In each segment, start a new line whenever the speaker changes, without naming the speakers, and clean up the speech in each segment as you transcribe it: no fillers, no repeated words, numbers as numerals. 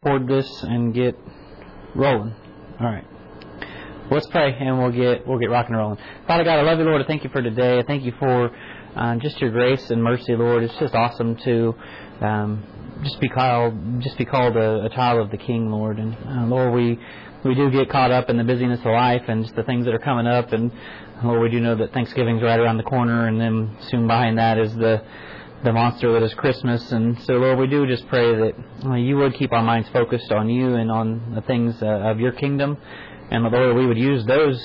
record this and get rolling. All right. Let's pray and we'll get rocking and rolling. Father God, I love you, Lord. I thank you for today. I thank you for just your grace and mercy, Lord. It's just awesome to just be called a child of the King, Lord. And Lord, we do get caught up in the busyness of life and just the things that are coming up. And Lord, we do know that Thanksgiving's right around the corner, and then soon behind that is the monster that is Christmas. And so, Lord, we do just pray that you would keep our minds focused on you and on the things of your kingdom. And Lord, we would use those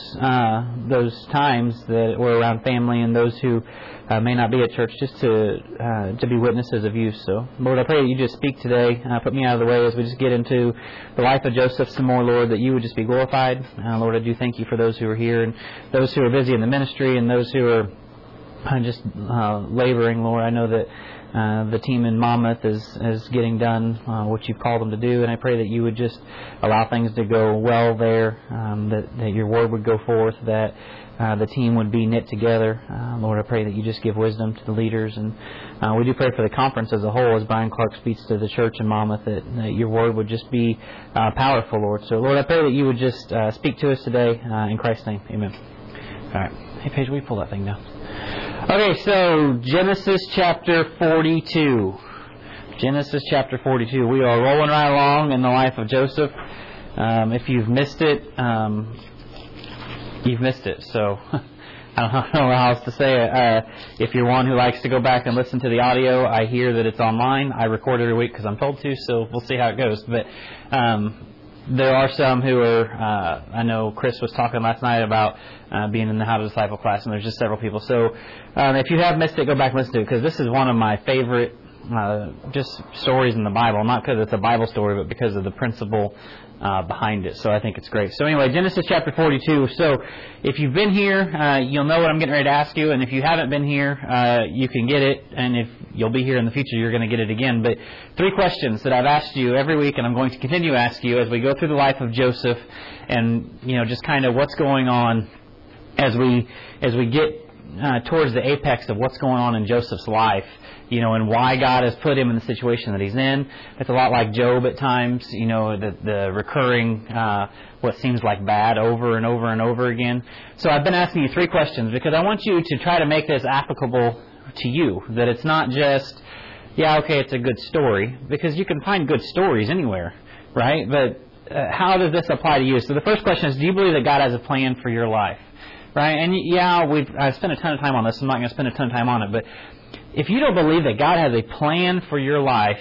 times that we're around family and those who may not be at church just to be witnesses of you. So, Lord, I pray that you just speak today. Put me out of the way as we just get into the life of Joseph some more, Lord, that you would just be glorified. Lord, I do thank you for those who are here and those who are busy in the ministry and those who are just laboring, Lord. I know that the team in Monmouth is getting done what you've called them to do, and I pray that you would just allow things to go well there, that your word would go forth, that the team would be knit together. Lord, I pray that you just give wisdom to the leaders, and we do pray for the conference as a whole as Brian Clark speaks to the church in Monmouth, that your word would just be powerful, Lord. So, Lord, I pray that you would just speak to us today in Christ's name. Amen. All right. Hey, Paige, will you pull that thing down? Okay, so Genesis chapter 42. Genesis chapter 42. We are rolling right along in the life of Joseph. If you've missed it, you've missed it. So I don't know how else to say it. If you're one who likes to go back and listen to the audio, I hear that it's online. I record every week because I'm told to, so we'll see how it goes. But there are some who are, I know Chris was talking last night about being in the How to Disciple class, and there's just several people. So if you have missed it, go back and listen to it, because this is one of my favorite just stories in the Bible, not because it's a Bible story, but because of the principle behind it. So I think it's great. So anyway, Genesis chapter 42. So if you've been here, you'll know what I'm getting ready to ask you. And if you haven't been here, you can get it. And if you'll be here in the future, you're going to get it again. But 3 questions that I've asked you every week, and I'm going to continue to ask you as we go through the life of Joseph, and just kind of what's going on as we get towards the apex of what's going on in Joseph's life, and why God has put him in the situation that he's in. It's a lot like Job at times, the recurring, what seems like bad over and over and over again. So I've been asking you 3 questions because I want you to try to make this applicable to you, that it's not just, it's a good story, because you can find good stories anywhere, right? But how does this apply to you? So the first question is, do you believe that God has a plan for your life? Right? And I've spent a ton of time on this. I'm not going to spend a ton of time on it. But if you don't believe that God has a plan for your life,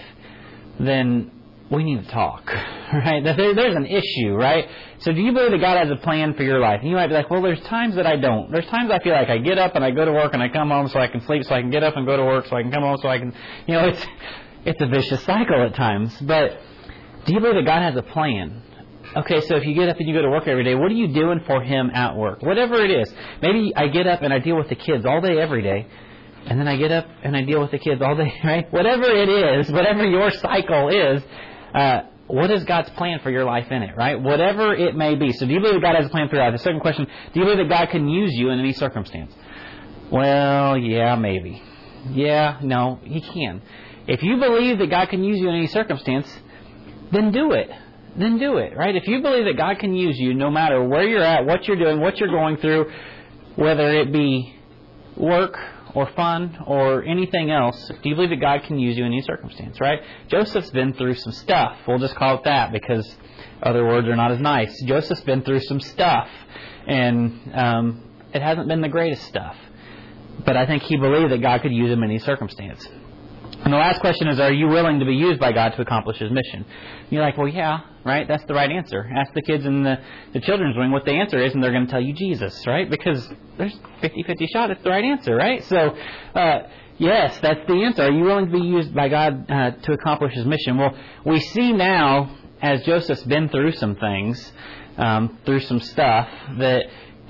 then we need to talk. Right? There's an issue, right? So do you believe that God has a plan for your life? And you might be like, well, there's times that I don't. There's times I feel like I get up and I go to work and I come home so I can sleep, so I can get up and go to work so I can come home so I can, it's a vicious cycle at times. But do you believe that God has a plan? Okay, so if you get up and you go to work every day, what are you doing for Him at work? Whatever it is. Maybe I get up and I deal with the kids all day, every day. And then I get up and I deal with the kids all day, right? Whatever it is, whatever your cycle is, what is God's plan for your life in it, right? Whatever it may be. So do you believe that God has a plan for your life? The second question, do you believe that God can use you in any circumstance? Well, yeah, maybe. Yeah, no, He can. If you believe that God can use you in any circumstance, then do it. Then do it, right? If you believe that God can use you no matter where you're at, what you're doing, what you're going through, whether it be work or fun or anything else, do you believe that God can use you in any circumstance, right? Joseph's been through some stuff. We'll just call it that because other words are not as nice. Joseph's been through some stuff, and it hasn't been the greatest stuff. But I think he believed that God could use him in any circumstance. And the last question is, are you willing to be used by God to accomplish His mission? And you're like, well, yeah, right? That's the right answer. Ask the kids in the children's wing what the answer is, and they're going to tell you Jesus, right? Because there's 50-50 shot it's the right answer, right? So, yes, that's the answer. Are you willing to be used by God to accomplish His mission? Well, we see now, as Joseph's been through some things, through some stuff, that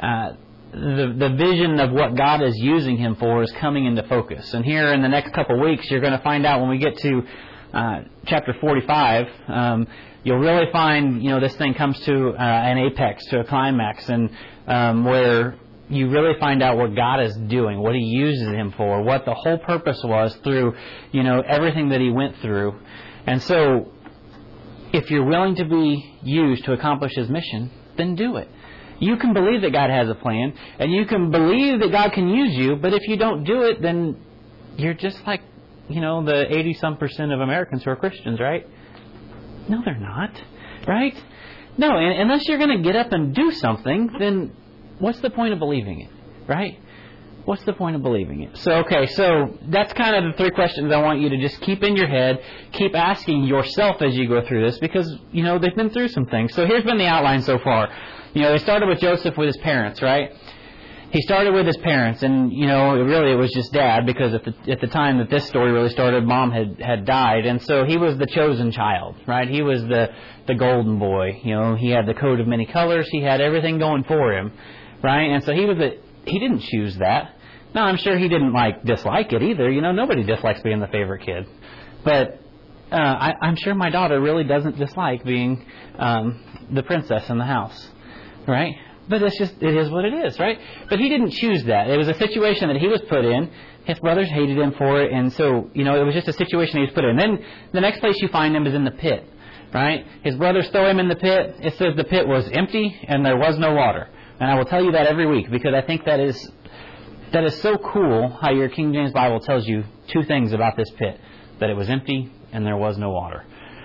the vision of what God is using him for is coming into focus. And here in the next couple of weeks, you're going to find out when we get to chapter 45, you'll really find, this thing comes to an apex, to a climax, and where you really find out what God is doing, what He uses him for, what the whole purpose was through, everything that he went through. And so if you're willing to be used to accomplish His mission, then do it. You can believe that God has a plan, and you can believe that God can use you, but if you don't do it, then you're just like, the 80-some% of Americans who are Christians, right? No, they're not, right? No, and unless you're going to get up and do something, then what's the point of believing it, right? What's the point of believing it? So that's kind of the three questions I want you to just keep in your head, keep asking yourself as you go through this, because, they've been through some things. So here's been the outline so far. They started with Joseph with his parents, right? He started with his parents, and, it was just Dad, because at the time that this story really started, Mom had died, and so he was the chosen child, right? He was the golden boy. He had the coat of many colors. He had everything going for him, right? And so he didn't choose that. Now, I'm sure he didn't, dislike it either. Nobody dislikes being the favorite kid. But I'm sure my daughter really doesn't dislike being the princess in the house, right? But it is what it is, right? But he didn't choose that. It was a situation that he was put in. His brothers hated him for it, and so, it was just a situation he was put in. Then the next place you find him is in the pit, right? His brothers throw him in the pit. It says the pit was empty and there was no water. And I will tell you that every week, because I think that is so cool how your King James Bible tells you two things about this pit: that it was empty and there was no water.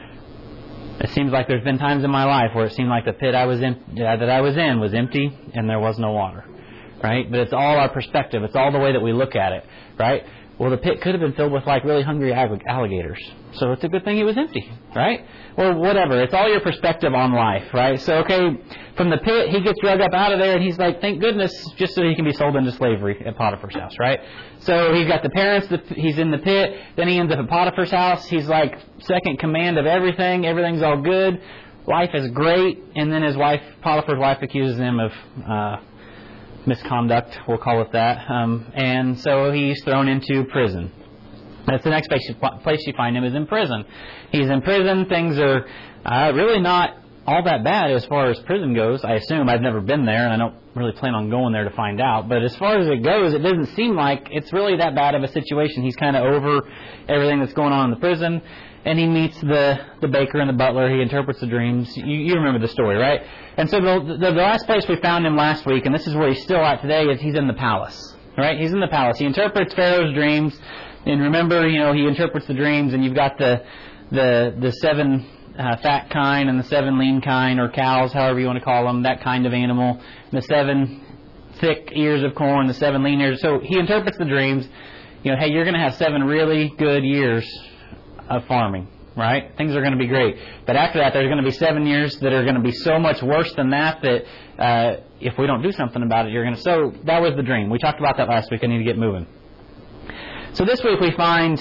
It seems like there's been times in my life where it seemed like the pit that I was in was empty and there was no water, right? But it's all our perspective. It's all the way that we look at it, right? Well, the pit could have been filled with really hungry alligators. So it's a good thing it was empty, right? Or whatever. It's all your perspective on life, right? So, from the pit, he gets drug up out of there, and he's like, thank goodness, just so he can be sold into slavery at Potiphar's house, right? So he's got the parents, he's in the pit, then he ends up at Potiphar's house. He's like second command of everything. Everything's all good. Life is great. And then Potiphar's wife accuses him of misconduct, we'll call it that. And so he's thrown into prison. That's the next place you find him, is in prison. He's in prison. Things are really not all that bad as far as prison goes, I assume. I've never been there, and I don't really plan on going there to find out. But as far as it goes, it doesn't seem like it's really that bad of a situation. He's kind of over everything that's going on in the prison, and he meets the baker and the butler. He interprets the dreams. You remember the story, right? And so the last place we found him last week, and this is where he's still at today, is he's in the palace, right? He's in the palace. He interprets Pharaoh's dreams. And remember, he interprets the dreams, and you've got the 7 fat kine and the 7 lean kine, or cows, however you want to call them, that kind of animal. The 7 thick ears of corn, the 7 lean ears. So he interprets the dreams. Hey, you're going to have 7 really good years of farming, right? Things are going to be great. But after that, there's going to be 7 years that are going to be so much worse than that if we don't do something about it, you're going to... So that was the dream. We talked about that last week. I need to get moving. So this week we find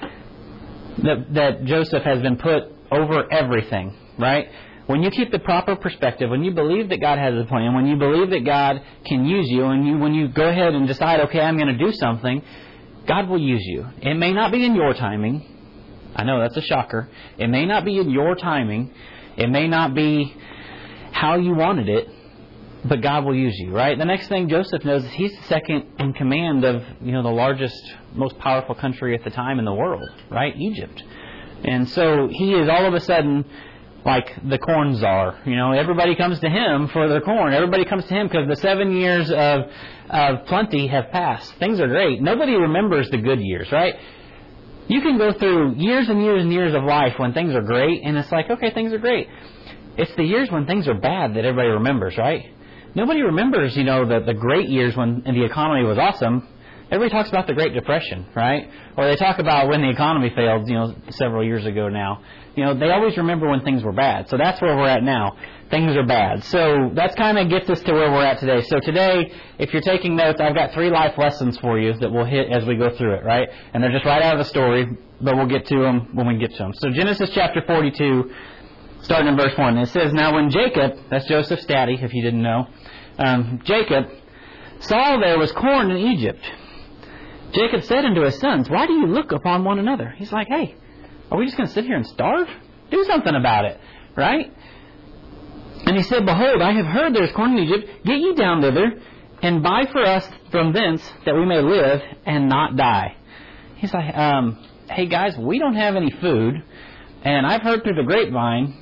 that Joseph has been put over everything, right? When you keep the proper perspective, when you believe that God has a plan, when you believe that God can use you, and when you go ahead and decide, okay, I'm going to do something, God will use you. It may not be in your timing. I know that's a shocker. It may not be in your timing. It may not be how you wanted it. But God will use you, right? The next thing Joseph knows is he's the second in command of, the largest, most powerful country at the time in the world, right? Egypt. And so he is all of a sudden like the corn czar. Everybody comes to him for their corn. Everybody comes to him because the 7 years of plenty have passed. Things are great. Nobody remembers the good years, right? You can go through years and years and years of life when things are great, and it's like, okay, things are great. It's the years when things are bad that everybody remembers, right? Nobody remembers, the great years when the economy was awesome. Everybody talks about the Great Depression, right? Or they talk about when the economy failed, several years ago now. They always remember when things were bad. So that's where we're at now. Things are bad. So that kind of gets us to where we're at today. So today, if you're taking notes, I've got 3 life lessons for you that we'll hit as we go through it, right? And they're just right out of the story, but we'll get to them when we get to them. So Genesis chapter 42, starting in verse 1. It says, Now when Jacob, that's Joseph's daddy, if you didn't know, Jacob saw there was corn in Egypt, Jacob said unto his sons, Why do you look upon one another? He's like, hey, are we just going to sit here and starve? Do something about it, right? And he said, Behold, I have heard there is corn in Egypt. Get ye down thither, and buy for us from thence, that we may live and not die. He's like, hey guys, we don't have any food, and I've heard through the grapevine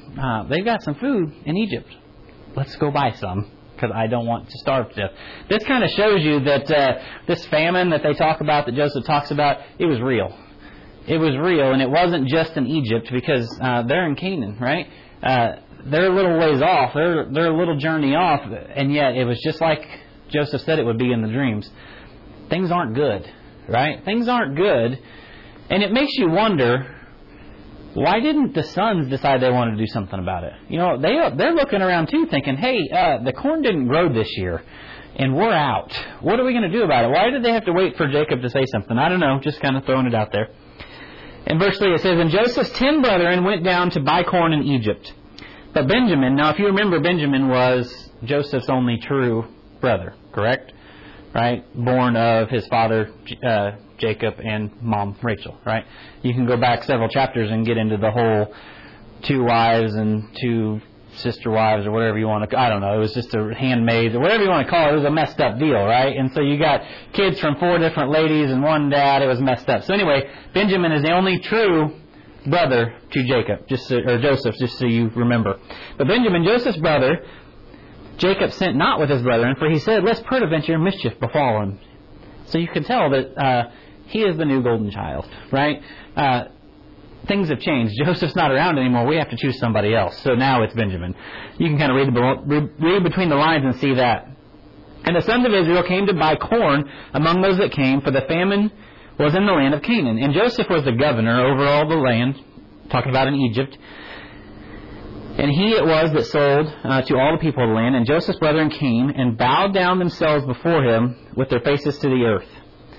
they've got some food in Egypt. Let's go buy some, because I don't want to starve to death. This kind of shows you that this famine that they talk about, that Joseph talks about, it was real. It was real, and it wasn't just in Egypt, because they're in Canaan, right? They're a little ways off. They're a little journey off, and yet it was just like Joseph said it would be in the dreams. Things aren't good, right? Things aren't good, and it makes you wonder, why didn't the sons decide they wanted to do something about it? You know, they're looking around too, thinking, hey, the corn didn't grow this year, and we're out. What are we going to do about it? Why did they have to wait for Jacob to say something? I don't know, just kind of throwing it out there. In verse 3 it says, and Joseph's 10 brethren went down to buy corn in Egypt. But Benjamin, now if you remember, Benjamin was Joseph's only true brother, correct? Right? Born of his father Jacob and mom Rachel, right? You can go back several chapters and get into the whole 2 wives and 2 sister wives or whatever you want to, I don't know, it was just a handmaid or whatever you want to call it. It was a messed up deal, right? And so you got kids from 4 different ladies and 1 dad. It was messed up. So anyway, Benjamin is the only true brother to Jacob, or Joseph, just so you remember. But Benjamin, Joseph's brother, Jacob sent not with his brethren, for he said, lest peradventure mischief befall him. So you can tell that he is the new golden child, right? Things have changed. Joseph's not around anymore. We have to choose somebody else. So now it's Benjamin. You can kind of read between the lines and see that. And the sons of Israel came to buy corn among those that came, for the famine was in the land of Canaan. And Joseph was the governor over all the land, talking about in Egypt. And he it was that sold to all the people of the land. And Joseph's brethren came and bowed down themselves before him with their faces to the earth.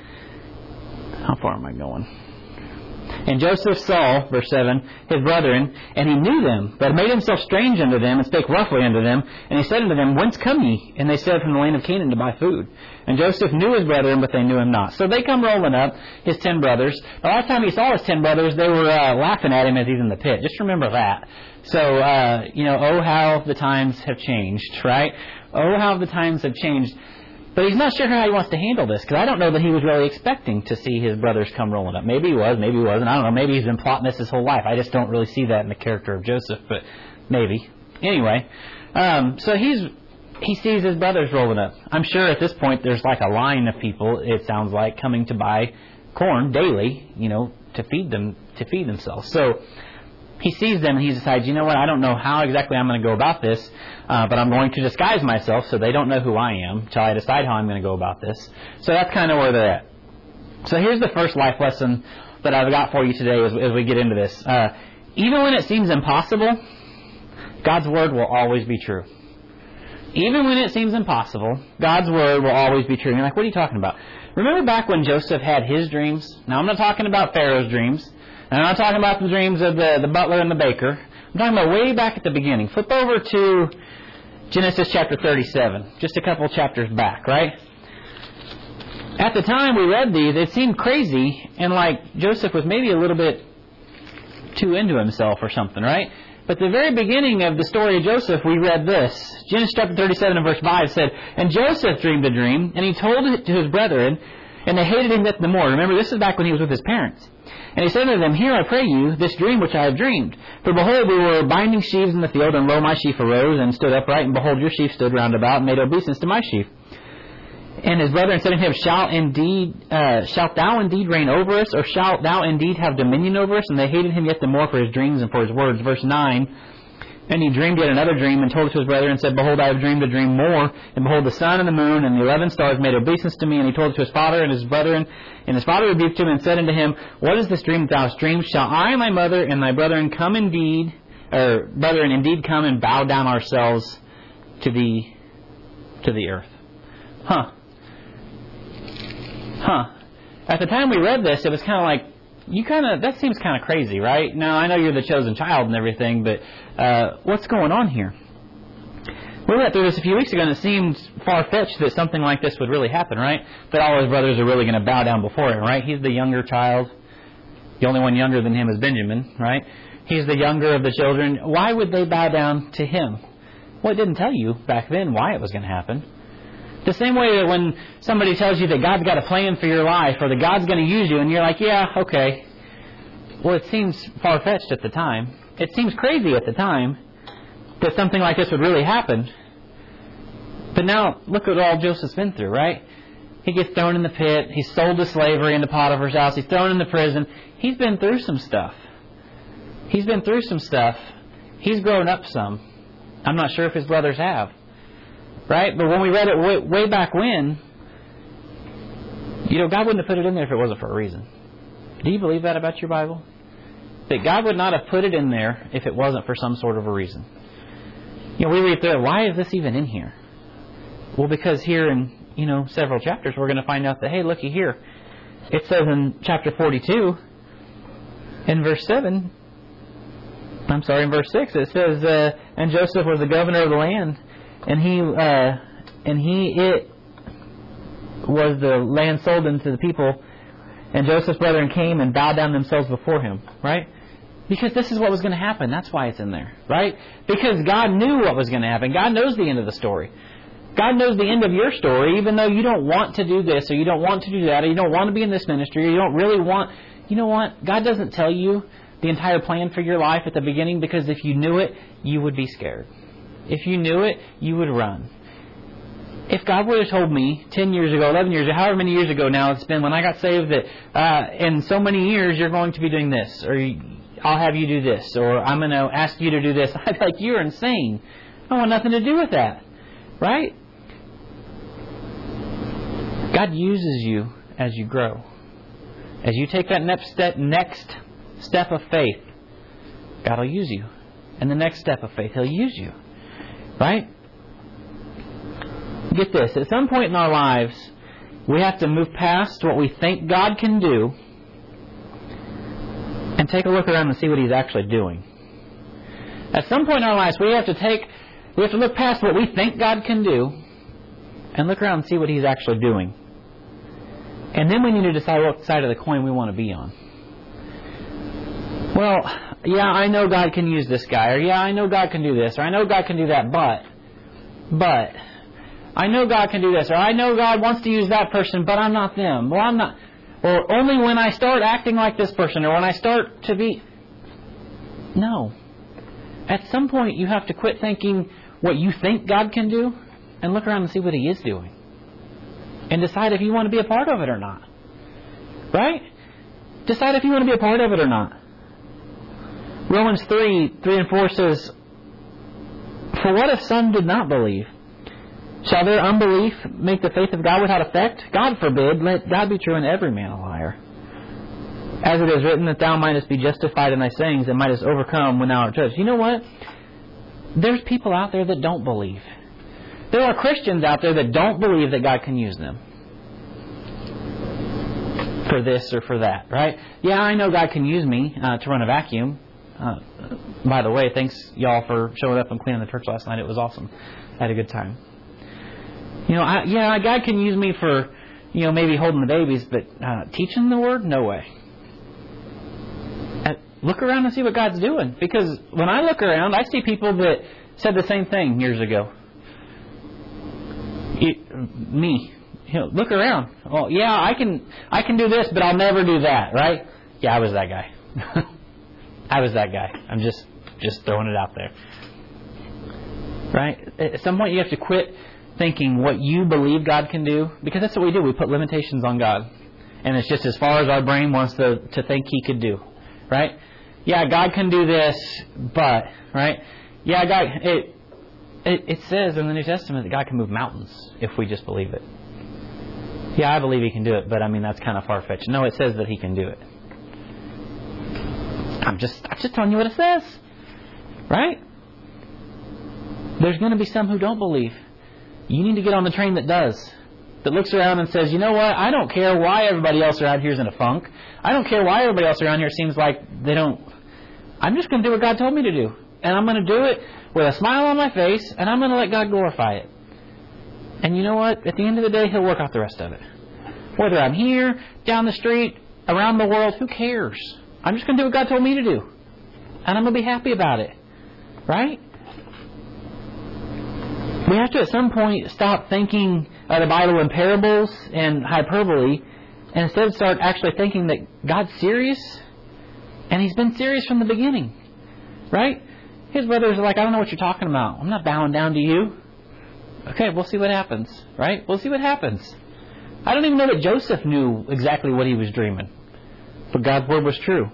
How far am I going? And Joseph saw, verse 7, his brethren, and he knew them, but made himself strange unto them, and spake roughly unto them. And he said unto them, whence come ye? And they said, from the land of Canaan to buy food. And Joseph knew his brethren, but they knew him not. So they come rolling up, his 10 brothers. The last time he saw his 10 brothers, they were laughing at him as he's in the pit. Just remember that. So, oh, how the times have changed, right? Oh, how the times have changed. But he's not sure how he wants to handle this, because I don't know that he was really expecting to see his brothers come rolling up. Maybe he was, maybe he wasn't. I don't know. Maybe he's been plotting this his whole life. I just don't really see that in the character of Joseph, but maybe. Anyway, so he sees his brothers rolling up. I'm sure at this point there's like a line of people, it sounds like, coming to buy corn daily, to feed themselves. So he sees them and he decides, you know what, I don't know how exactly I'm going to go about this, but I'm going to disguise myself so they don't know who I am until I decide how I'm going to go about this. So that's kind of where they're at. So here's the first life lesson that I've got for you today as we get into this. Even when it seems impossible, God's Word will always be true. Even when it seems impossible, God's Word will always be true. You're like, what are you talking about? Remember back when Joseph had his dreams? Now, I'm not talking about Pharaoh's dreams. And I'm not talking about the dreams of the butler and the baker. I'm talking about way back at the beginning. Flip over to Genesis chapter 37. Just a couple chapters back, right? At the time we read these, it seemed crazy and like Joseph was maybe a little bit too into himself or something, right? But the very beginning of the story of Joseph, we read this. Genesis chapter 37 and verse 5 said, and Joseph dreamed a dream, and he told it to his brethren, and they hated him yet the more. Remember, this is back when he was with his parents. And he said unto them, hear, I pray you, this dream which I have dreamed. For behold, we were binding sheaves in the field, and lo, my sheaf arose, and stood upright, and behold, your sheaf stood round about, and made obeisance to my sheaf. And his brethren said unto him, shalt thou indeed reign over us, or shalt thou indeed have dominion over us? And they hated him yet the more for his dreams and for his words. Verse 9, and he dreamed yet another dream, and told it to his brethren, and said, behold, I have dreamed a dream more. And behold, the sun and the moon and the 11 stars made obeisance to me. And he told it to his father and his brethren. And his father rebuked him, and said unto him, what is this dream that thou hast dreamed? Shall I and my mother and thy brethren come indeed, or brethren indeed come and bow down ourselves to the earth? At the time we read this, it was kind of like, that seems kind of crazy, right? Now, I know you're the chosen child and everything, but what's going on here? We went through this a few weeks ago, and it seemed far-fetched that something like this would really happen, right? That all his brothers are really going to bow down before him, right? He's the younger child. The only one younger than him is Benjamin, right? He's the younger of the children. Why would they bow down to him? Well, it didn't tell you back then why it was going to happen. The same way that when somebody tells you that God's got a plan for your life, or that God's going to use you, and you're like, yeah, okay. Well, it seems far-fetched at the time. it seems crazy at the time that something like this would really happen. But now, look at all Joseph's been through, right? He gets thrown in the pit. He's sold to slavery into Potiphar's house. He's thrown into prison. He's been through some stuff. He's been through some stuff. He's grown up some. I'm not sure if his brothers have. Right? But when we read it way back when, God wouldn't have put it in there if it wasn't for a reason. Do you believe that about your Bible? That God would not have put it in there if it wasn't for some sort of a reason. We read through it. Why is this even in here? Well, because here in, several chapters, we're going to find out that, hey, looky here. It says in chapter 42, in verse 7, in verse 6, it says, and Joseph was the governor of the land, it was the land sold into the people, and Joseph's brethren came and bowed down themselves before him, right? Because this is what was going to happen. That's why it's in there, right? Because God knew what was going to happen. God knows the end of the story. God knows the end of your story, even though you don't want to do this, or you don't want to do that, or you don't want to be in this ministry, or you don't really want... You know what? God doesn't tell you the entire plan for your life at the beginning, because if you knew it, you would be scared. If you knew it, you would run. If God would have told me 10 years ago, 11 years ago, however many years ago now it's been when I got saved, that in so many years you're going to be doing this, or I'll have you do this, or I'm going to ask you to do this, I'd be like, you're insane. I want nothing to do with that. Right? God uses you as you grow. As you take that next step of faith, God will use you. And the next step of faith, He'll use you. Right? Get this. At some point in our lives, we have to move past what we think God can do and take a look around and see what He's actually doing. At some point in our lives, we have to look past what we think God can do and look around and see what He's actually doing. And then we need to decide what side of the coin we want to be on. Well, yeah, I know God can use this guy, or yeah, I know God can do this, or I know God can do that, but I know God can do this, or I know God wants to use that person, but I'm not them. Well, I'm not. Or only when I start acting like this person, or when I start to be... No. At some point, you have to quit thinking what you think God can do and look around and see what He is doing. And decide if you want to be a part of it or not. Right? Decide if you want to be a part of it or not. Romans 3:3-4 says, for what if some did not believe? Shall their unbelief make the faith of God without effect? God forbid, let God be true and every man a liar. As it is written, that thou mightest be justified in thy sayings and mightest overcome when thou art judged. You know what? There's people out there that don't believe. There are Christians out there that don't believe that God can use them for this or for that, right? Yeah, I know God can use me to run a vacuum. By the way, thanks y'all for showing up and cleaning the church last night. It was awesome. I had a good time. God can use me for, maybe holding the babies, but teaching the Word? No way. Look around and see what God's doing. Because when I look around, I see people that said the same thing years ago. Me. Look around. Oh, yeah, I can do this, but I'll never do that, right? Yeah, I was that guy. I was that guy. I'm just throwing it out there. Right? At some point you have to quit thinking what you believe God can do, because that's what we do. We put limitations on God. And it's just as far as our brain wants to think He could do. Right? Yeah, God can do this, but, right? Yeah, God, it says in the New Testament that God can move mountains if we just believe it. Yeah, I believe He can do it, but that's kind of far-fetched. No, it says that He can do it. I'm just telling you what it says. Right? There's going to be some who don't believe. You need to get on the train that does. That looks around and says, you know what? I don't care why everybody else around here is in a funk. I don't care why everybody else around here seems like they don't... I'm just going to do what God told me to do. And I'm going to do it with a smile on my face, and I'm going to let God glorify it. And you know what? At the end of the day, He'll work out the rest of it. Whether I'm here, down the street, around the world, who cares? I'm just going to do what God told me to do. And I'm going to be happy about it. Right? We have to at some point stop thinking of the Bible in parables and hyperbole, and instead start actually thinking that God's serious, and He's been serious from the beginning. Right? His brothers are like, I don't know what you're talking about. I'm not bowing down to you. Okay, we'll see what happens. Right? We'll see what happens. I don't even know that Joseph knew exactly what he was dreaming. But God's word was true.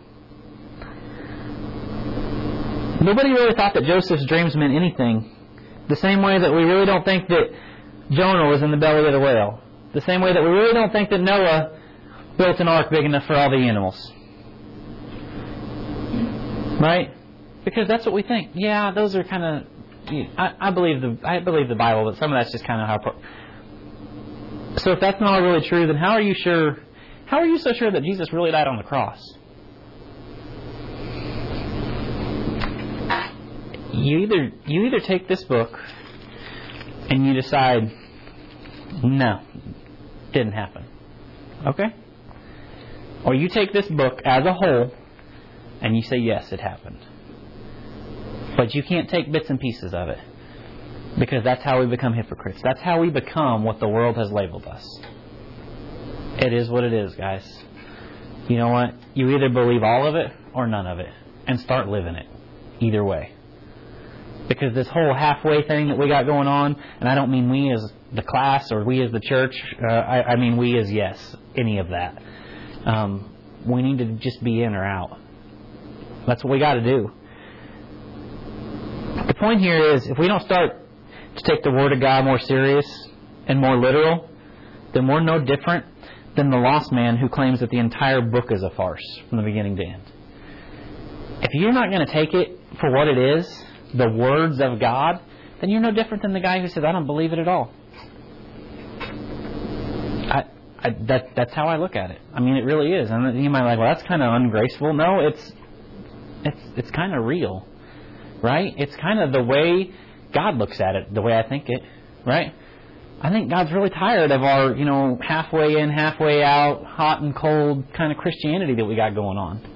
Nobody really thought that Joseph's dreams meant anything. The same way that we really don't think that Jonah was in the belly of the whale. The same way that we really don't think that Noah built an ark big enough for all the animals. Right? Because that's what we think. Yeah, those are kind of... I believe the Bible, but some of that's just kind of how... So if that's not really true, then how are you so sure that Jesus really died on the cross? You either take this book and you decide, no, didn't happen. Okay? Or you take this book as a whole and you say, yes, it happened. But you can't take bits and pieces of it. Because that's how we become hypocrites. That's how we become what the world has labeled us. It is what it is, guys. You know what? You either believe all of it or none of it. And start living it. Either way. Because this whole halfway thing that we got going on, and I don't mean we as the class or we as the church, I mean we as yes, any of that. We need to just be in or out. That's what we got to do. The point here is, if we don't start to take the Word of God more serious and more literal, then we're no different than the lost man who claims that the entire book is a farce from the beginning to end. If you're not going to take it for what it is, the words of God, then you're no different than the guy who says, I don't believe it at all. That's how I look at it. I mean, it really is. And you might be like, well, that's kind of ungraceful. No, it's kind of real. Right? It's kind of the way God looks at it, the way I think it. Right? I think God's really tired of our, halfway in, halfway out, hot and cold kind of Christianity that we got going on.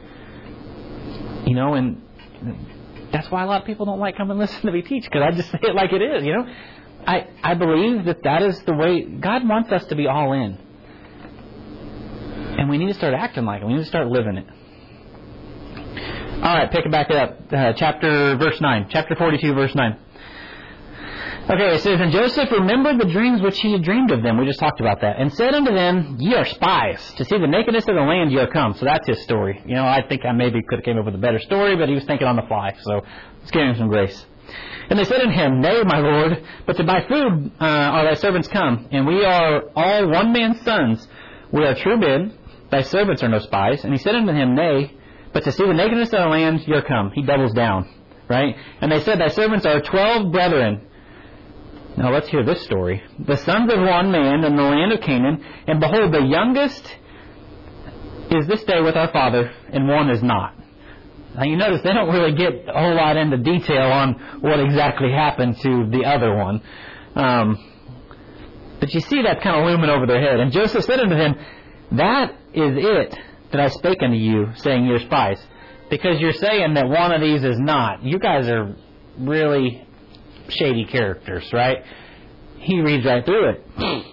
And that's why a lot of people don't like coming and listen to me teach, because I just say it like it is, I believe that is the way God wants us to be all in. And we need to start acting like it. We need to start living it. All right, pick it back up. Verse 9. Chapter 42, verse 9. Okay, it says, And Joseph remembered the dreams which he had dreamed of them. We just talked about that. And said unto them, Ye are spies. To see the nakedness of the land ye are come. So that's his story. I think I maybe could have came up with a better story, but he was thinking on the fly. So let's give him some grace. And they said unto him, Nay, my lord, but to buy food are thy servants come. And we are all one man's sons. We are true men. Thy servants are no spies. And he said unto him, Nay, but to see the nakedness of the land ye are come. He doubles down. Right? And they said, Thy servants are 12 brethren. Now let's hear this story. The sons of one man in the land of Canaan, and behold, the youngest is this day with our father, and one is not. Now you notice they don't really get a whole lot into detail on what exactly happened to the other one. But you see that kind of looming over their head. And Joseph said unto them, That is it that I spake unto you, saying you're spies. Because you're saying that one of these is not. You guys are really shady characters, right? He reads right through it.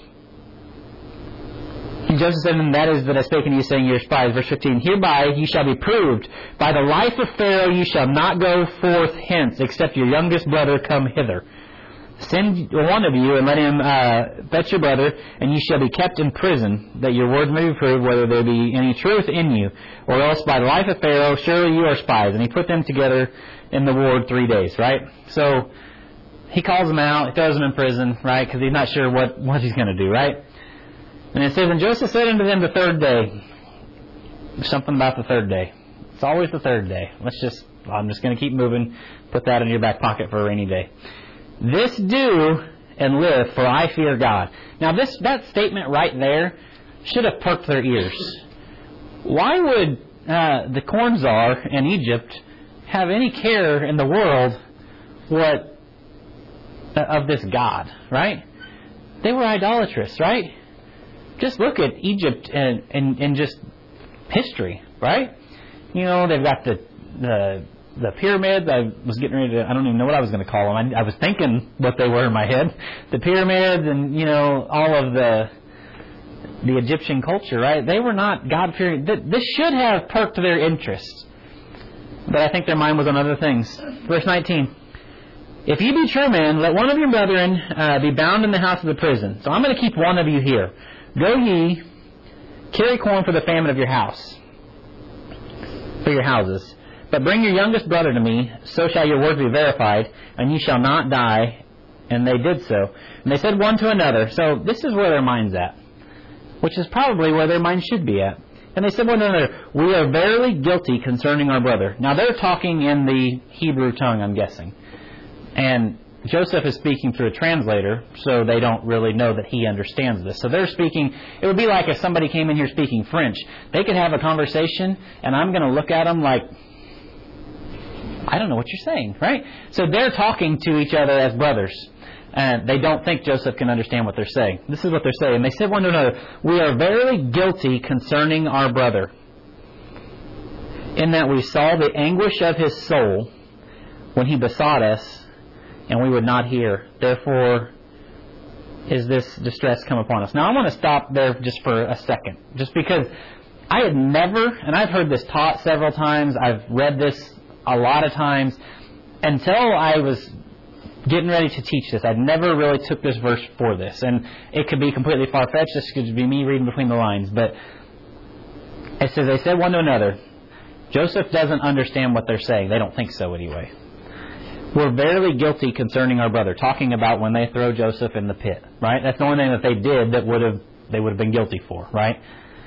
And Joseph said, And that is that I spake unto you, saying you're spies. Verse 15, Hereby ye shall be proved. By the life of Pharaoh ye shall not go forth hence, except your youngest brother come hither. Send one of you, and let him fetch your brother, and ye shall be kept in prison, that your words may be proved, whether there be any truth in you. Or else by the life of Pharaoh, surely you are spies. And he put them together in the ward 3 days, right? So he calls them out, he throws them in prison, right? Because he's not sure what he's going to do, right? And it says, And Joseph said unto them the third day. Something about the third day. It's always the third day. I'm just going to keep moving. Put that in your back pocket for a rainy day. This do and live, for I fear God. Now that statement right there should have perked their ears. Why would the corn czar in Egypt have any care in the world of this God, right? They were idolatrous, right? Just look at Egypt and just history, right? They've got the pyramids. I was getting ready to, I don't even know what I was going to call them. I was thinking what they were in my head. The pyramids and, all of the Egyptian culture, right? They were not God-fearing. This should have perked their interest.
But I think their mind was on other things. Verse 19. If you be true men, let one of your brethren be bound in the house of the prison. So I'm going to keep one of you here. Go ye, carry corn for the famine of your house, for your houses. But bring your youngest brother to me, so shall your word be verified, and ye shall not die. And they did so. And they said one to another. So this is where their mind's at, which is probably where their mind should be at. And they said one to another, we are verily guilty concerning our brother. Now they're talking in the Hebrew tongue, I'm guessing. And Joseph is speaking through a translator, so they don't really know that he understands this. So they're speaking, it would be like if somebody came in here speaking French. They could have a conversation, and I'm going to look at them like, I don't know what you're saying, right? So they're talking to each other as brothers. And they don't think Joseph can understand what they're saying. This is what they're saying. They said one to another, we are verily guilty concerning our brother, in that we saw the anguish of his soul when he besought us, and we would not hear. Therefore is this distress come upon us. Now I want to stop there just for a second, just because I had never, and I've heard this taught several times, I've read this a lot of times, until I was getting ready to teach this, I'd never really took this verse for this. And it could be completely far-fetched. This could be me reading between the lines. But it says, they said one to another, Joseph doesn't understand what they're saying. They don't think so anyway. We're verily guilty concerning our brother. Talking about when they throw Joseph in the pit, right? That's the only thing that they did that they would have been guilty for, right?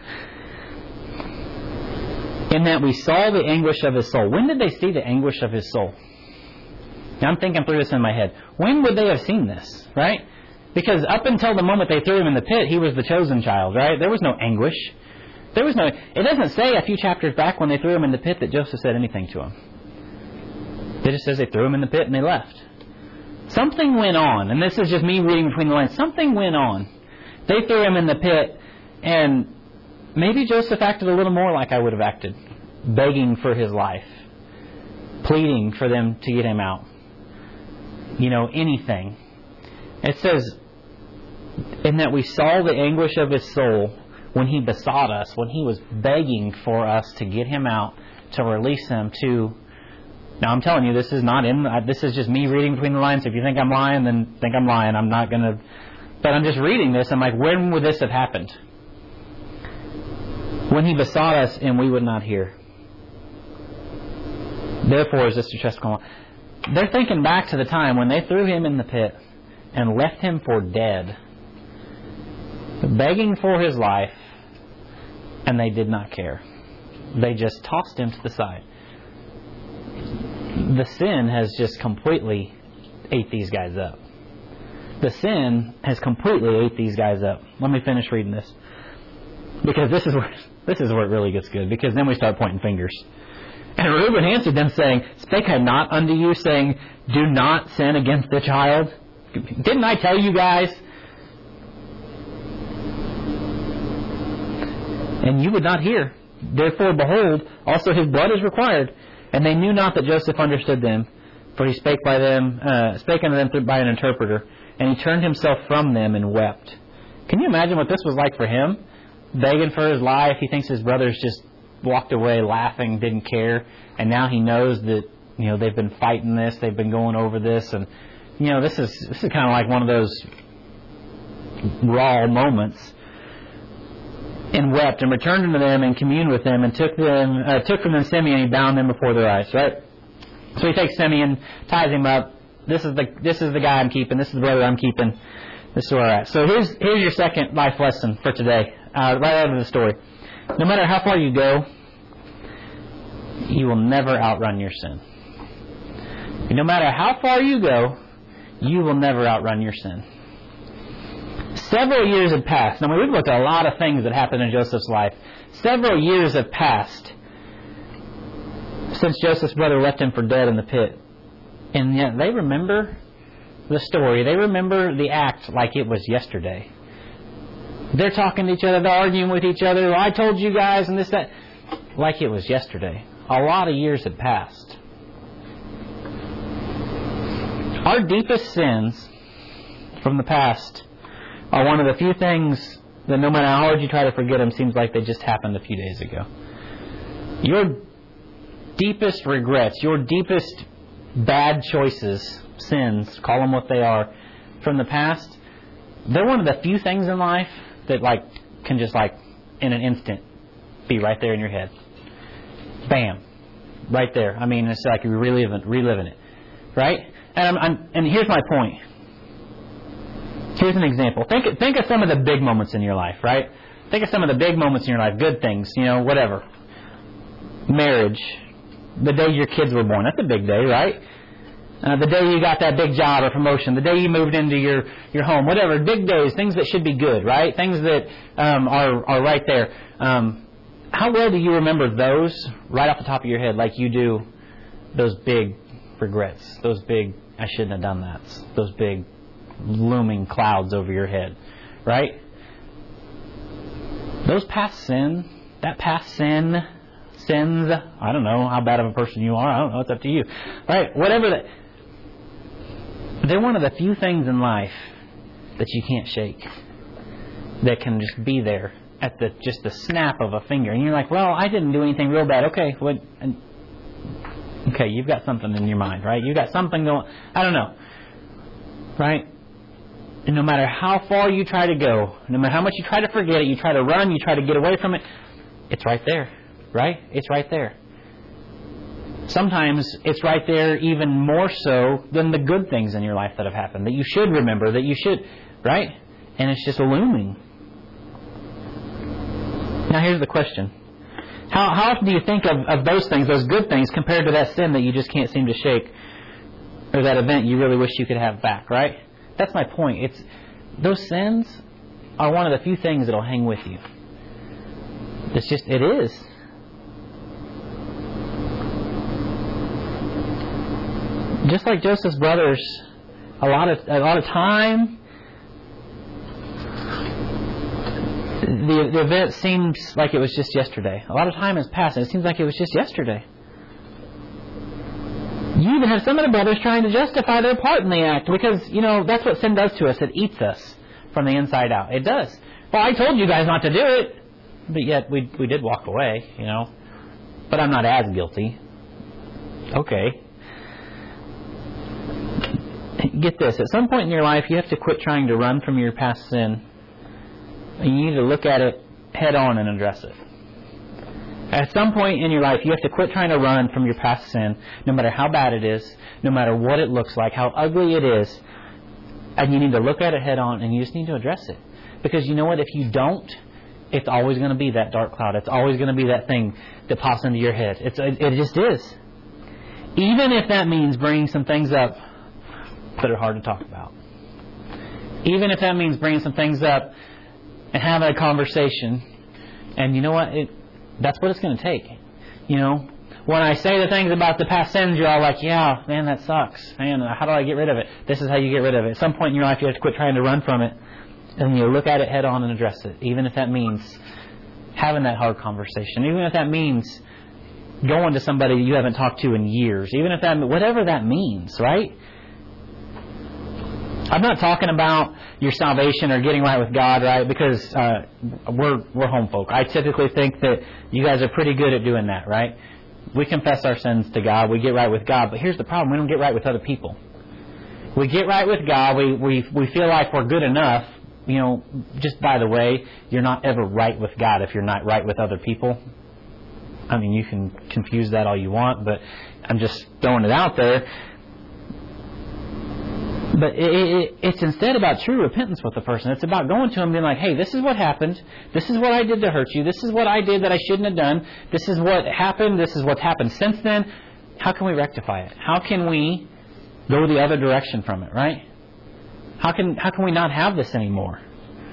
In that we saw the anguish of his soul. When did they see the anguish of his soul? Now I'm thinking through this in my head. When would they have seen this, right? Because up until the moment they threw him in the pit, he was the chosen child, right? There was no anguish. It doesn't say a few chapters back when they threw him in the pit that Joseph said anything to him. It just says they threw him in the pit and they left. Something went on, and this is just me reading between the lines. Something went on. They threw him in the pit, and maybe Joseph acted a little more like I would have acted, begging for his life, pleading for them to get him out. Anything. It says, in that we saw the anguish of his soul when he besought us, when he was begging for us to get him out, to release him to... Now I'm telling you, this is just me reading between the lines. If you think I'm lying, then think I'm lying. I'm not going to... But I'm just reading this. I'm like, when would this have happened? When he besought us and we would not hear. Therefore is this distress come on. They're thinking back to the time when they threw him in the pit and left him for dead, begging for his life, and they did not care. They just tossed him to the side. The sin has just completely ate these guys up. The sin has completely ate these guys up. Let me finish reading this, because this is where it really gets good, because then we start pointing fingers. And Reuben answered them, saying, Spake I not unto you, saying, Do not sin against the child? Didn't I tell you guys? And you would not hear. Therefore, behold, also his blood is required. And they knew not that Joseph understood them, for he spake unto them by an interpreter. And he turned himself from them and wept. Can you imagine what this was like for him? Begging for his life. He thinks his brothers just walked away laughing, didn't care, and now he knows that they've been fighting this, they've been going over this, and this is kind of like one of those raw moments. And wept and returned unto them and communed with them and took from them Simeon and he bound them before their eyes. Right. So he takes Simeon, ties him up. This is the guy I'm keeping. This is the brother I'm keeping. This is where we're at. So here's your second life lesson for today. Right out of the story. No matter how far you go, you will never outrun your sin. No matter how far you go, you will never outrun your sin. Several years have passed. Now, we've looked at a lot of things that happened in Joseph's life. Several years have passed since Joseph's brother left him for dead in the pit. And yet they remember the story. They remember the act like it was yesterday. They're talking to each other. They're arguing with each other. I told you guys and this, that. Like it was yesterday. A lot of years had passed. Our deepest sins from the past are one of the few things that no matter how hard you try to forget them, seems like they just happened a few days ago. Your deepest regrets, your deepest bad choices, sins, call them what they are, from the past, they're one of the few things in life that can just in an instant be right there in your head. Bam. Right there. I mean, it's like you're reliving it. Right? And here's my point. Here's an example. Think of some of the big moments in your life, right? Think of some of the big moments in your life, good things, whatever. Marriage. The day your kids were born. That's a big day, right? The day you got that big job or promotion. The day you moved into your home. Whatever. Big days. Things that should be good, right? Things that are right there. How well do you remember those right off the top of your head like you do those big regrets? Those big, I shouldn't have done that. Those big looming clouds over your head. Right? Those sins, I don't know how bad of a person you are. I don't know. It's up to you. Right? Whatever that. They're one of the few things in life that you can't shake. That can just be there at just the snap of a finger. And you're like, well, I didn't do anything real bad. Okay. Okay, you've got something in your mind, right? You've got something going. I don't know. Right? And no matter how far you try to go, no matter how much you try to forget it, you try to run, you try to get away from it, it's right there. Right? It's right there. Sometimes it's right there even more so than the good things in your life that have happened, that you should remember, right? And it's just looming. Now here's the question. How often do you think of those things, those good things, compared to that sin that you just can't seem to shake, or that event you really wish you could have back, right? That's my point. Those sins are one of the few things that will hang with you. It is. Just like Joseph's brothers, a lot of time, the event seems like it was just yesterday. A lot of time has passed, and it seems like it was just yesterday. You even have some of the brothers trying to justify their part in the act, because, that's what sin does to us. It eats us from the inside out. It does. Well, I told you guys not to do it, but yet we did walk away, But I'm not as guilty. Okay. Get this. At some point in your life, you have to quit trying to run from your past sin. And you need to look at it head on and address it. At some point in your life, you have to quit trying to run from your past sin, no matter how bad it is, no matter what it looks like, how ugly it is. And you need to look at it head on, and you just need to address it. Because you know what? If you don't, it's always going to be that dark cloud. It's always going to be that thing that pops into your head. It just is. Even if that means bringing some things up that are hard to talk about. Even if that means bringing some things up and having a conversation. And you know what? That's what it's going to take. When I say the things about the past sins, you're all like, yeah, man, that sucks. Man, how do I get rid of it? This is how you get rid of it. At some point in your life, you have to quit trying to run from it. And you look at it head on and address it. Even if that means having that hard conversation. Even if that means going to somebody you haven't talked to in years. Even if whatever that means, right? I'm not talking about your salvation or getting right with God, right? Because we're home folk. I typically think that you guys are pretty good at doing that, right? We confess our sins to God. We get right with God. But here's the problem. We don't get right with other people. We get right with God. We feel like we're good enough. Just by the way, you're not ever right with God if you're not right with other people. I mean, you can confuse that all you want, but I'm just throwing it out there. But it's instead about true repentance with the person. It's about going to him and being like, hey, this is what happened. This is what I did to hurt you. This is what I did that I shouldn't have done. This is what happened. This is what's happened since then. How can we rectify it? How can we go the other direction from it, right? How can we not have this anymore?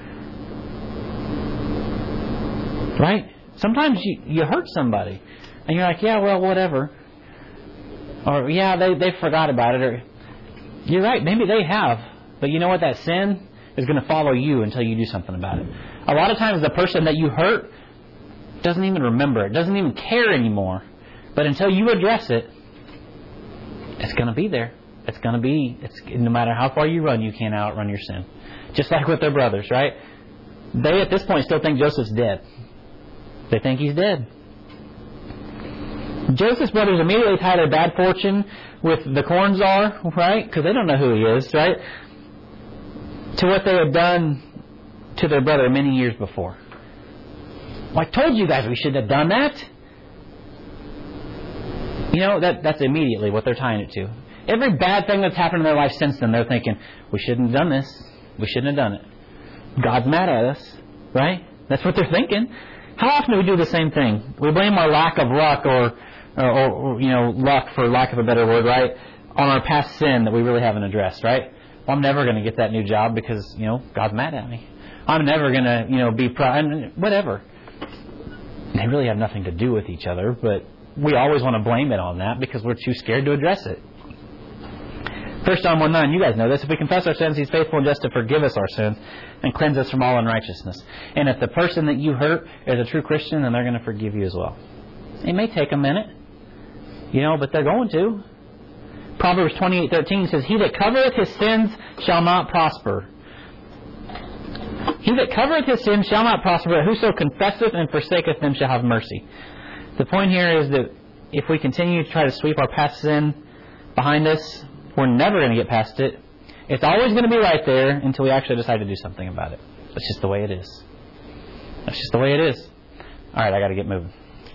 Right? Sometimes you hurt somebody. And you're like, yeah, well, whatever. Or, yeah, they forgot about it. Or, you're right, maybe they have. But you know what? That sin is going to follow you until you do something about it. A lot of times the person that you hurt doesn't even remember it, doesn't even care anymore. But until you address it, it's going to be there. It's going to be, no matter how far you run, you can't outrun your sin. Just like with their brothers, right? They at this point still think Joseph's dead. They think he's dead. Joseph's brothers immediately tie their bad fortune with the corn czar, right? Because they don't know who he is, right? To what they had done to their brother many years before. Well, I told you guys we shouldn't have done that. You know, that's immediately what they're tying it to. Every bad thing that's happened in their life since then, they're thinking, we shouldn't have done this. We shouldn't have done it. God's mad at us, right? That's what they're thinking. How often do we do the same thing? We blame our lack of luck or luck for lack of a better word, right, on our past sin that we really haven't addressed, right? Well, I'm never going to get that new job because, God's mad at me. I'm never going to, be proud, whatever. They really have nothing to do with each other, but we always want to blame it on that because we're too scared to address it. 1 John 1:9, you guys know this. If we confess our sins, He's faithful and just to forgive us our sins and cleanse us from all unrighteousness. And if the person that you hurt is a true Christian, then they're going to forgive you as well. It may take a minute, but they're going to. Proverbs 28:13 says, He that covereth his sins shall not prosper. He that covereth his sins shall not prosper, but whoso confesseth and forsaketh them shall have mercy. The point here is that if we continue to try to sweep our past sin behind us, we're never going to get past it. It's always going to be right there until we actually decide to do something about it. That's just the way it is. That's just the way it is. All right, I got to get moving.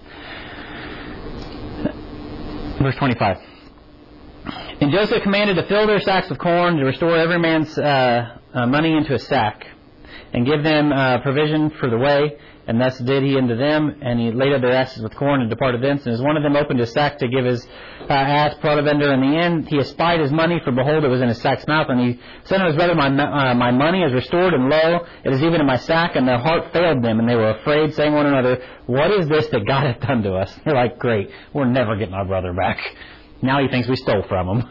Verse 25. And Joseph commanded to fill their sacks with corn, to restore every man's money into a sack, and give them provision for the way. And thus did he unto them, and he laid up their asses with corn and departed thence. And as one of them opened his sack to give his ass provender in the end, he espied his money, for behold, it was in his sack's mouth. And he said unto his brother, my money is restored, and lo, it is even in my sack. And their heart failed them, and they were afraid, saying one another, What is this that God hath done to us? They're like, great, we're never getting our brother back. Now he thinks we stole from him.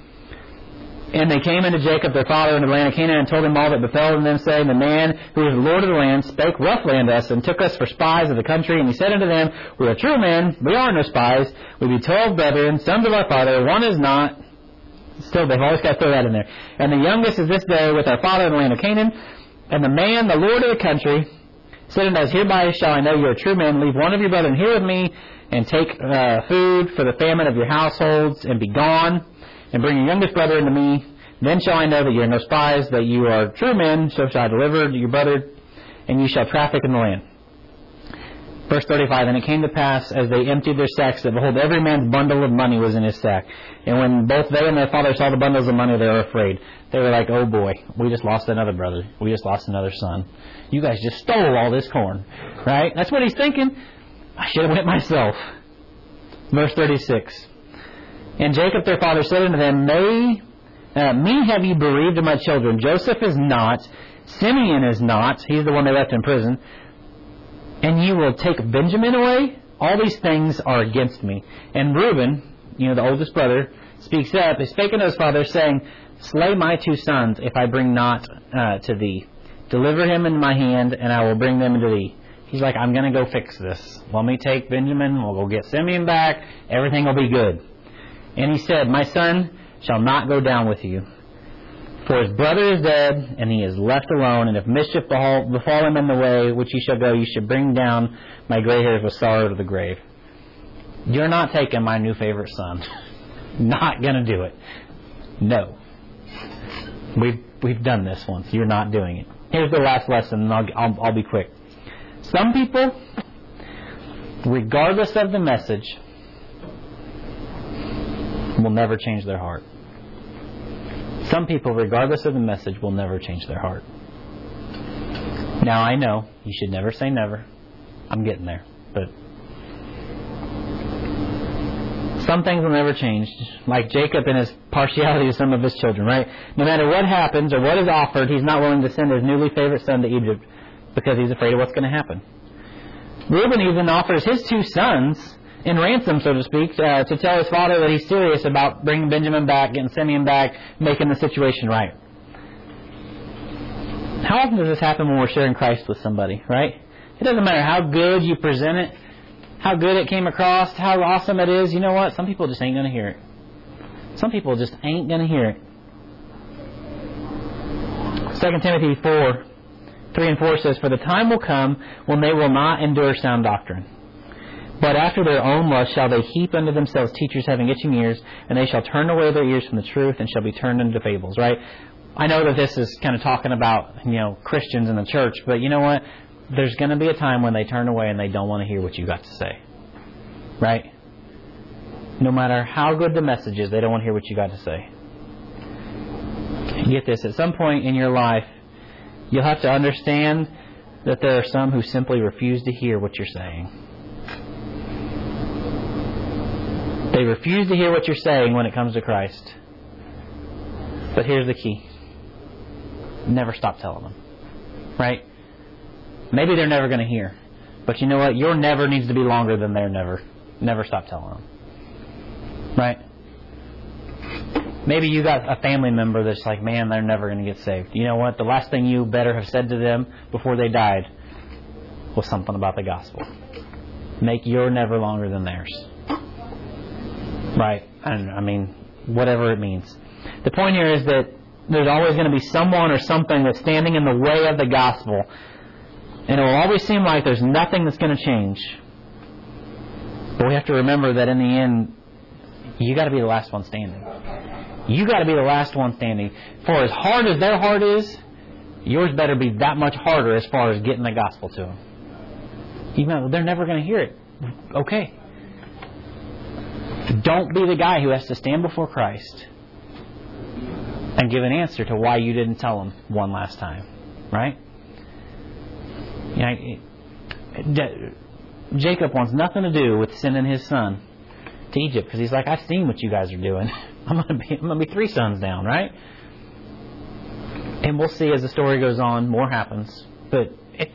And they came unto Jacob their father into the land of Canaan, and told him all that befell them, saying, The man who is the Lord of the land spake roughly unto us, and took us for spies of the country. And he said unto them, We are true men, we are no spies. We be 12 brethren, sons of our father, one is not. Still, they've always got to throw that in there. And the youngest is this day with our father in the land of Canaan. And the man, the Lord of the country, said unto us, Hereby shall I know you are true men. Leave one of your brethren here with me, and take food for the famine of your households, and be gone. And bring your youngest brother unto me. Then shall I know that ye are no spies, that you are true men. So shall I deliver your brother, and ye shall traffic in the land. Verse 35, And it came to pass, as they emptied their sacks, that behold, every man's bundle of money was in his sack. And when both they and their father saw the bundles of money, they were afraid. They were like, Oh boy, we just lost another brother. We just lost another son. You guys just stole all this corn. Right? That's what he's thinking. I should have went myself. Verse 36. And Jacob their father said unto them, Me have ye bereaved of my children. Joseph is not. Simeon is not. He's the one they left in prison. And ye will take Benjamin away? All these things are against me. And Reuben, the oldest brother, speaks up. He spake unto his father, saying, Slay my 2 sons, if I bring not to thee. Deliver him into my hand, and I will bring them into thee. He's like, I'm going to go fix this. Let me take Benjamin. We'll go get Simeon back. Everything will be good. And he said, My son shall not go down with you. For his brother is dead, and he is left alone. And if mischief befall him in the way which ye shall go, ye should bring down my gray hairs with sorrow to the grave. You're not taking my new favorite son. Not going to do it. No. We've done this once. You're not doing it. Here's the last lesson, and I'll be quick. Some people, regardless of the message, will never change their heart. Some people, regardless of the message, will never change their heart. Now, I know you should never say never. I'm getting there. But some things will never change. Like Jacob and his partiality to some of his children, right? No matter what happens or what is offered, he's not willing to send his newly favorite son to Egypt because he's afraid of what's going to happen. Reuben even offers his 2 sons in ransom, so to speak, to tell his father that he's serious about bringing Benjamin back, getting Simeon back, making the situation right. How often does this happen when we're sharing Christ with somebody, right? It doesn't matter how good you present it, how good it came across, how awesome it is. You know what? Some people just ain't going to hear it. Some people just ain't going to hear it. 2 Timothy 4:3 and 4 says, For the time will come when they will not endure sound doctrine, But after their own lust shall they heap unto themselves teachers having itching ears, and they shall turn away their ears from the truth, and shall be turned into fables. Right? I know that this is kind of talking about, Christians in the church, but you know what? There's going to be a time when they turn away and they don't want to hear what you got to say. Right? No matter how good the message is, they don't want to hear what you got to say. Get this, at some point in your life, you'll have to understand that there are some who simply refuse to hear what you're saying. They refuse to hear what you're saying when it comes to Christ. But here's the key. Never stop telling them. Right? Maybe they're never going to hear. But you know what? Your never needs to be longer than their never. Never stop telling them. Right? Maybe you got a family member that's like, man, they're never going to get saved. You know what? The last thing you better have said to them before they died was something about the gospel. Make your never longer than theirs. Right? And whatever it means. The point here is that there's always going to be someone or something that's standing in the way of the gospel. And it will always seem like there's nothing that's going to change. But we have to remember that in the end, you got to be the last one standing. You got to be the last one standing. For as hard as their heart is, yours better be that much harder as far as getting the gospel to them. Even though they're never going to hear it. Okay. Don't be the guy who has to stand before Christ and give an answer to why you didn't tell him one last time. Right? Jacob wants nothing to do with sending his son to Egypt because he's like, I've seen what you guys are doing. I'm gonna be 3 sons down, right? And we'll see as the story goes on, more happens. But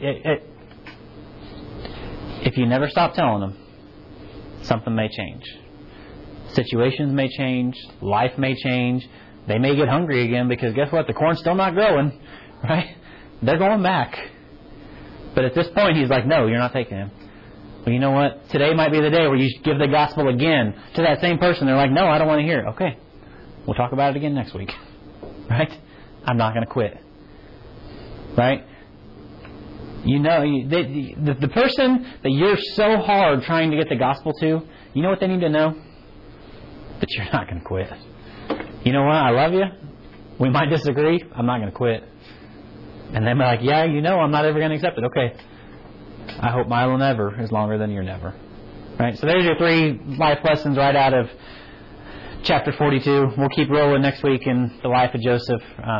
if you never stop telling them, something may change. Situations may change. Life may change. They may get hungry again because guess what? The corn's still not growing, right? They're going back. But at this point, he's like, no, you're not taking him. Well, you know what? Today might be the day where you give the gospel again to that same person. They're like, no, I don't want to hear it. Okay. We'll talk about it again next week. Right? I'm not going to quit. Right? You know, the person that you're so hard trying to get the gospel to, you know what they need to know? That you're not going to quit. You know what? I love you. We might disagree. I'm not going to quit. And they'll be like, yeah, you know, I'm not ever going to accept it. Okay. I hope my never is longer than your never. Right? So there's your 3 life lessons right out of chapter 42. We'll keep rolling next week in the life of Joseph.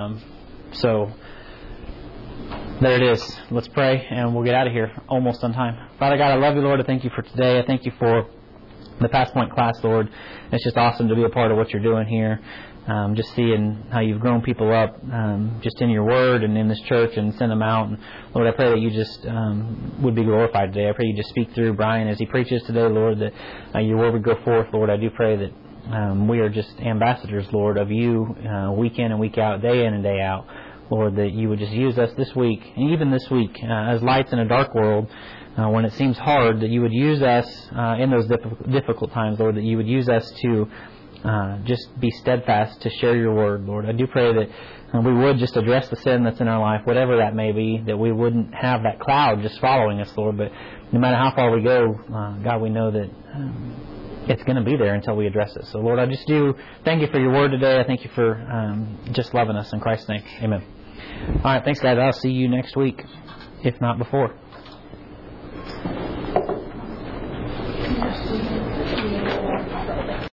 So there it is. Let's pray and we'll get out of here almost on time. Father God, I love you, Lord. I thank you for today. I thank you for the Past Point class, Lord. It's just awesome to be a part of what you're doing here. Just seeing how you've grown people up just in your word and in this church and send them out. And Lord, I pray that you just would be glorified today. I pray you just speak through Brian as he preaches today, Lord, that your word would go forth, Lord. I do pray that we are just ambassadors, Lord, of you week in and week out, day in and day out. Lord, that you would just use us this week, and even this week, as lights in a dark world, when it seems hard, that you would use us in those difficult times, Lord, that you would use us to just be steadfast to share your word, Lord. I do pray that we would just address the sin that's in our life, whatever that may be, that we wouldn't have that cloud just following us, Lord. But no matter how far we go, God, we know that it's going to be there until we address it. So, Lord, I just do thank you for your word today. I thank you for just loving us. In Christ's name, amen. All right, thanks, guys. I'll see you next week, if not before.